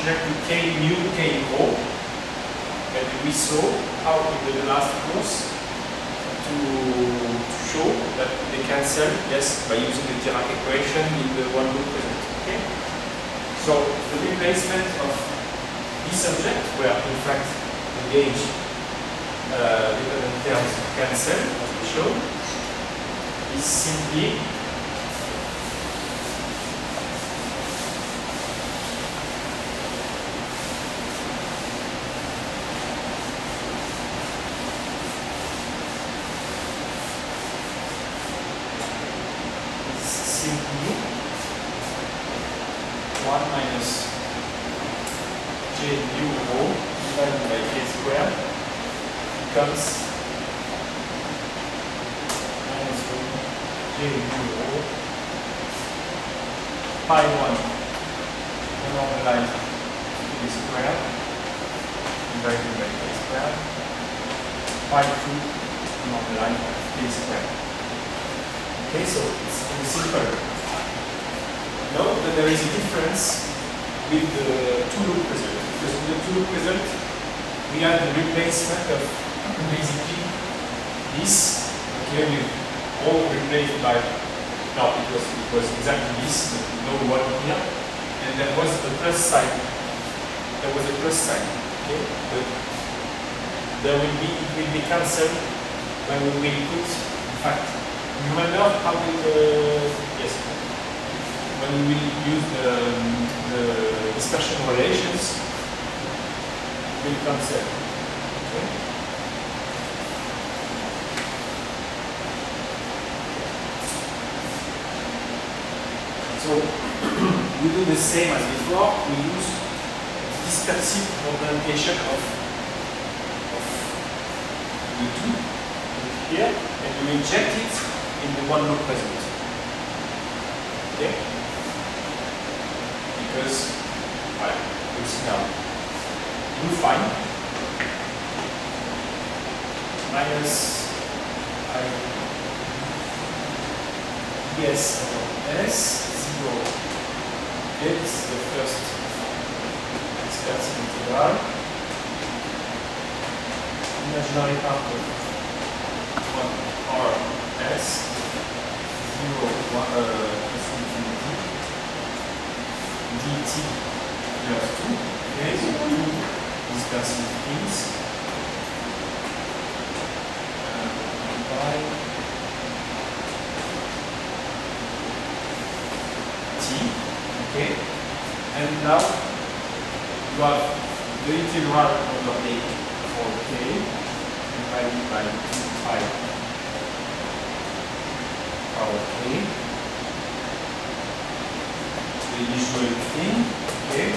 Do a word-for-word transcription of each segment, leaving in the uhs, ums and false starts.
proportional to k mu k rho. And we saw how in the last course to, to show that they cancel, yes, by using the Dirac equation in the one loop present. Okay? So the replacement of this object, where in fact the gauge uh, dependent terms cancel, as we showed, is simply simply one minus j mu rho divided by k squared becomes minus one j mu rho pi one normalized k squared divided by k squared pi two normalized k squared. Okay, so it's very simple. Note that there is a difference with the two-loop result, because with the two-loop result, we had the replacement of basically this, okay, with all replaced by, no, it was, it was exactly this, no one here, and there was a plus sign. There was a plus sign, okay, but there will be, it will be cancelled when we will put, in fact, you remember how we, uh, yes, when we will use the, the dispersion relations, we'll cancel. Okay? So we do the same as before. We use dispersive representation of, of the two here, and we inject it in the one loop present. Okay? Because, well, we'll see now. We'll find minus I yes over S zero. Okay, this is the first dispersive integral. Imaginary part of one R S zero one uh infinity dt you have two, okay, so two dispersive things uh, by t, okay, and now you have the integral over a for k divided by two pi power k, the usual thing, okay.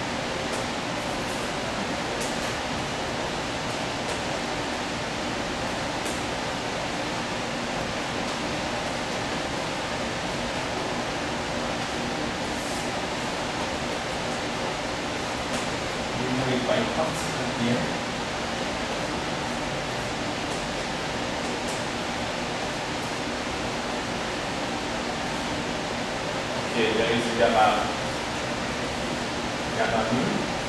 We know it by parts at the end. Okay, there is a gamma, gamma mu,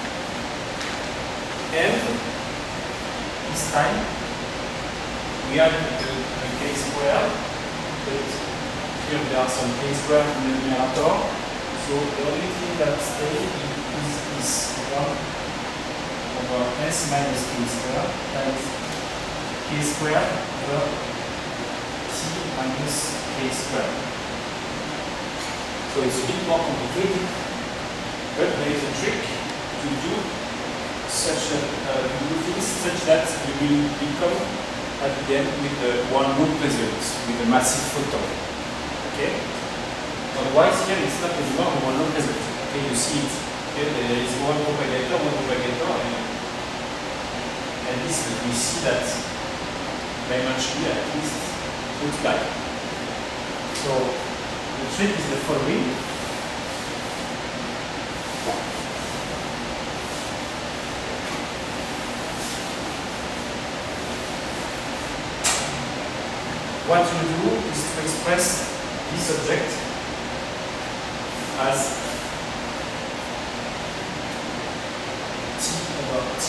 and this time we have the, the k square, but here there are some k square in the numerator, so the only thing that stays is this one over s minus k square times k square over t minus k square. So it's a bit more complicated, but there is a trick to do such a, uh, to do things such that you will become at the end with the one loop result, with a massive photon. Okay? Otherwise here it's not anymore a one loop result. Okay, you see it. Okay, there is one propagator, one propagator, and, and this we see that very much here at least looks like. So the trick is the following. What you do is to express this object as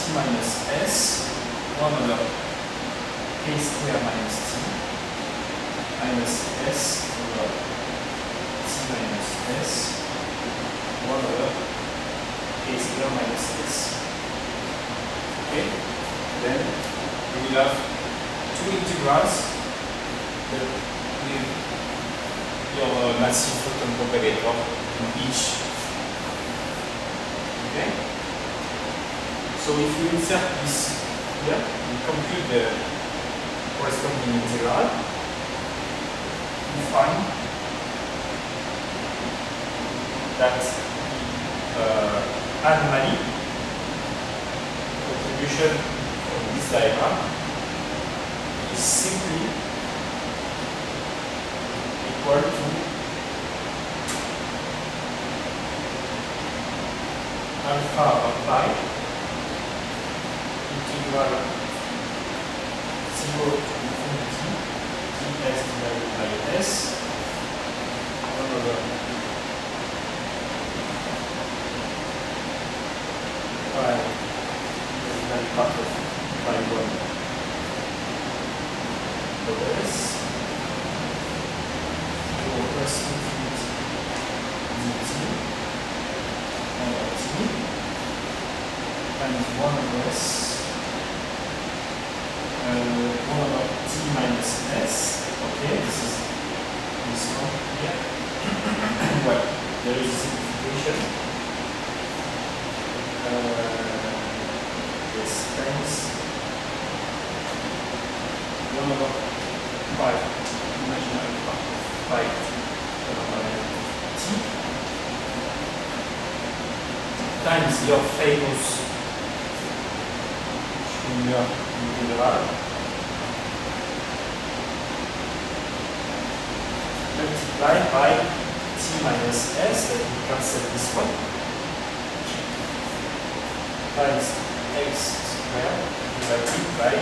minus s, one over k square minus t, minus s over t minus s, one over k square minus s. Okay? Then we will have two integrals that with your massive photon propagator in each. Okay? So if you insert this here, we compute the corresponding integral, we find that uh, anomaly contribution of this diagram is simply equal to alpha of pi integral zero to infinity ds divided by s one over pi divided part of pi one over s zero plus infinity dt over t times one over s, uh, one over t minus s. Okay, this is this one here. Well, there is a simplification. Uh, this times one over five imaginary part of pi over t times your famous Schwinger integral multiplied by t minus s, that we cancel this one, times x squared divided by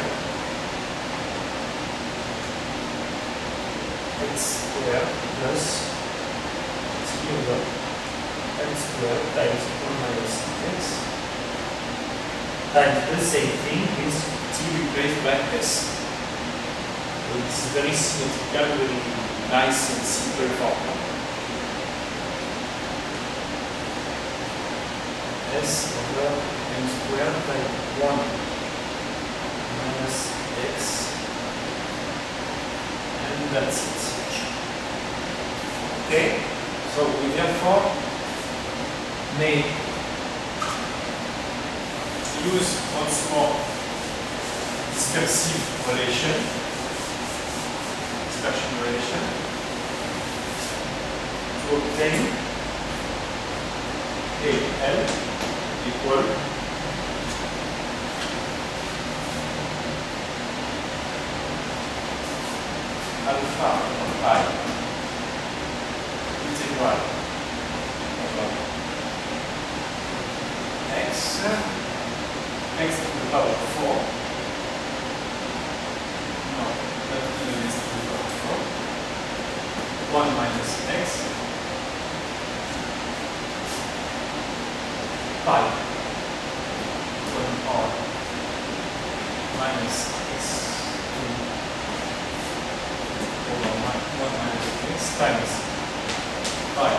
x squared plus t over x squared times one minus x times the same thing is t replaced by s. So it's very symmetrical, very nice and simple formula. S over m squared by one minus x, and that's it. Okay? So we therefore may use once more dispersive relation, dispersion relation, to obtain A L equal alpha of pi integral over x x to the power of four. No, not even x to the power of four. one minus x pi one r minus x over one minus x times pi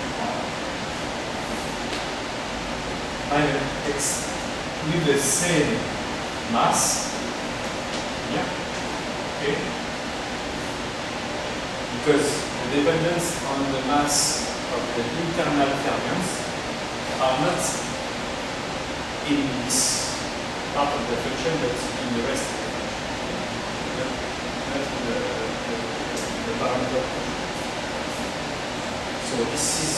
minus x with the same mass. Yeah. Okay. Because the dependence on the mass of the internal fermions are not in this part of the function, but in the rest of the function. Not in the, the, the parameter function. So this is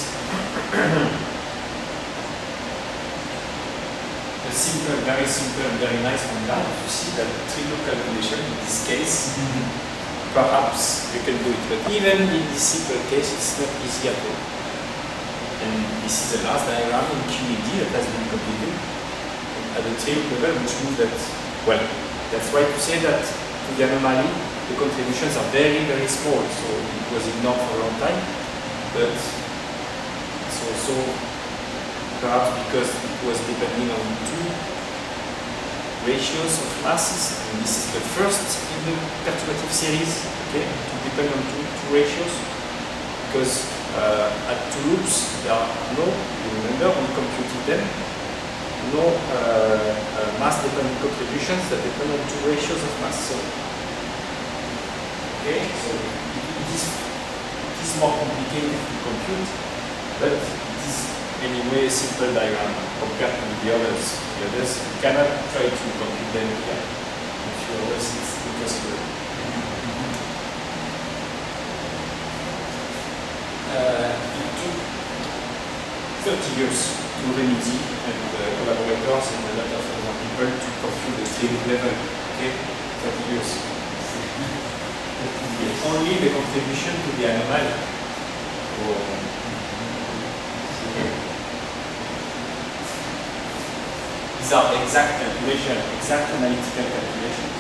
a simple, very simple and very nice formula. You see that the trivial calculation in this case, mm-hmm. perhaps you can do it, but even in this simple case, it's not easy at all. And this is the last diagram in Q E D that has been completed at the trivial level, which means that, well, that's why to say that to the anomaly, the contributions are very, very small, so it was ignored for a long time, but it's also perhaps because it was depending on two ratios of masses, and this is the first in the perturbative series, okay, to depend on two, two ratios, because uh, at two loops there are no, you remember we computed them, no uh, uh, mass-dependent contributions that depend on two ratios of mass. So, okay, so it is, it is more complicated to compute, but it is anyway a simple diagram compared to the others. The others you cannot try to compute them here if you always it's impossible. Uh, it took thirty years to Remedy and uh, collaborators and a lot of other people to compute the K level. Okay, thirty years. Only the contribution to the anomaly. Oh. These are exact calculations, exact analytical calculations.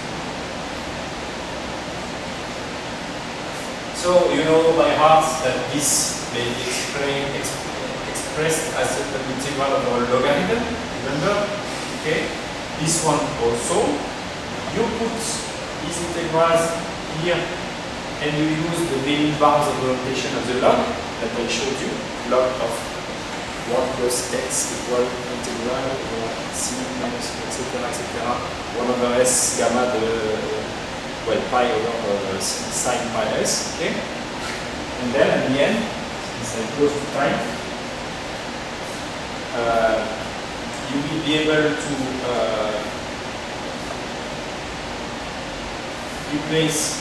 So you know by heart that this may be explain, exp expressed as an integral of a logarithm. Remember? Okay. This one also. You put these integrals here, and you use the main bounds of the notation of the log that I showed you. Log of one plus x equal integral over c minus et cetera et cetera one over s gamma de well pi over uh, sine pi s. Okay, and then at the end, since I'm close to time, uh, you will be able to uh, replace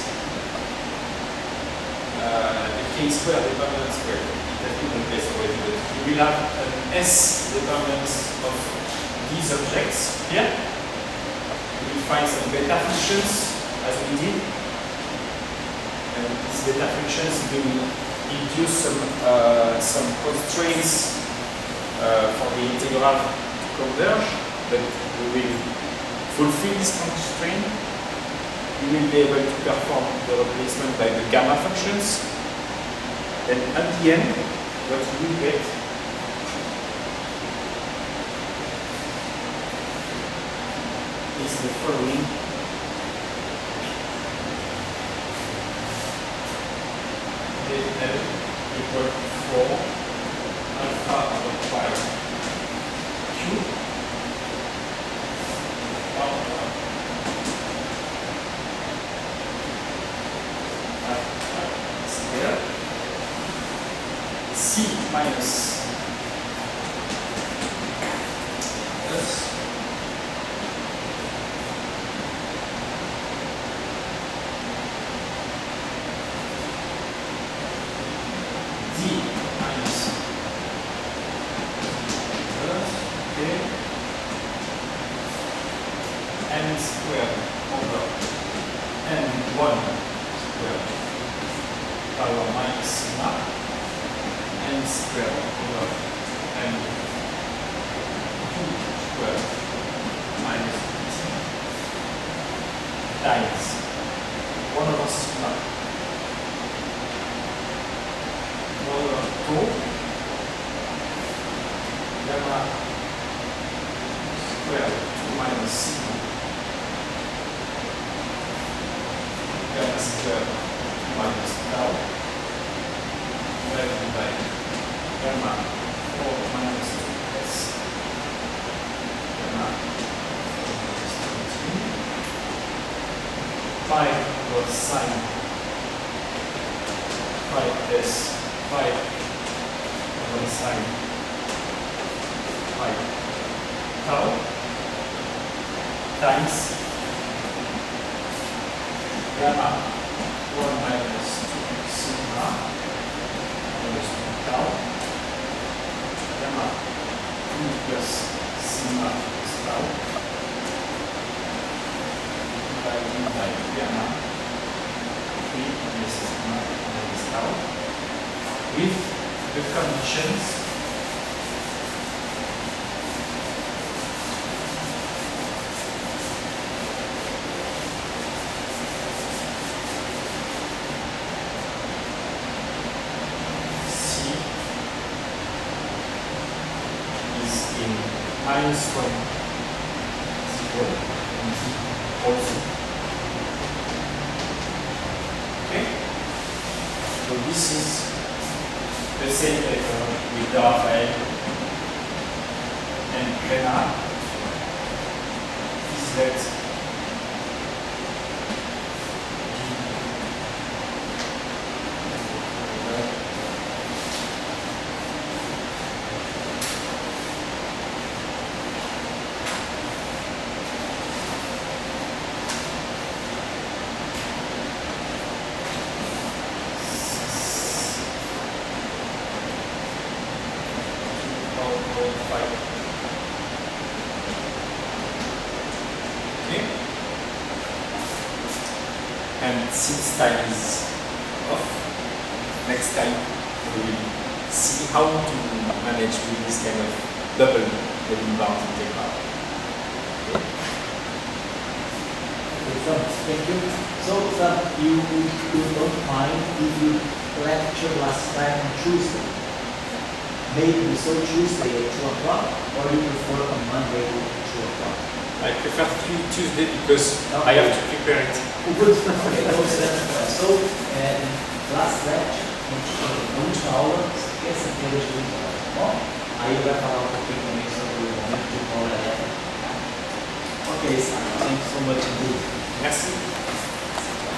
uh, the k square, the permanent square. That you can place already, but you will have an S determinants of these objects here. You will find some beta functions as we did, and these beta functions will induce some uh, some constraints uh, for the integral to converge, but we will fulfill this constraint. You will be able to perform the replacement by the gamma functions. And at the end, what you will get is the following. L equal to four alpha over pi q alpha alpha square C minus S D minus S, okay, n squared over n one squared power minus sigma n squared over n two squared minus t times one over sigma one over two gamma squared two minus sigma gamma squared two minus tau divided by gamma four minus two s gamma four minus two pi over sine pi s pi over sine pi tau times gamma one minus two sigma minus two tau gamma two plus sigma plus tau divided by gamma three minus sigma minus tau with the conditions minus one is well, easy also. Okay? So this is the same paper with Raphael and Grenat. Is that okay? And since time is off, next time we will see how to manage with this kind of double heading bound integral. Okay? Okay, so thank you. So, sir, you, you don't mind if you lecture last time on Tuesday? Maybe so Tuesday at two o'clock, or you prefer on Monday at two o'clock? I prefer Tuesday because okay. I have to prepare it. Good. Okay, so, uh, last lecture, a última aula, terça-feira de duas horas, tá bom? Aí vai falar um pouquinho também sobre o momento de bola elétrica. Ok, sir. Thank you so much indeed. Merci.